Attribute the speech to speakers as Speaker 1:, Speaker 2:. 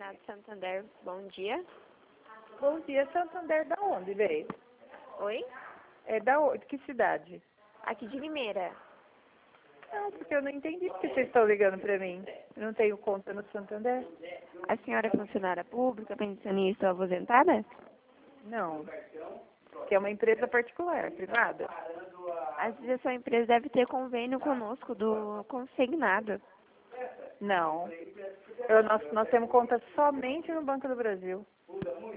Speaker 1: Consignado Santander, bom dia.
Speaker 2: Bom dia, Santander, da onde veio?
Speaker 1: Oi?
Speaker 2: É da onde? Que cidade?
Speaker 1: Aqui de Limeira.
Speaker 2: Não, porque eu não entendi porque vocês estão ligando pra mim. Eu não tenho conta no Santander?
Speaker 1: A senhora é funcionária pública, pensionista ou aposentada?
Speaker 2: Não. Que é uma empresa particular, privada.
Speaker 1: Às vezes a sua empresa deve ter convênio conosco do consignado.
Speaker 2: Não. Nós temos conta somente no Banco do Brasil.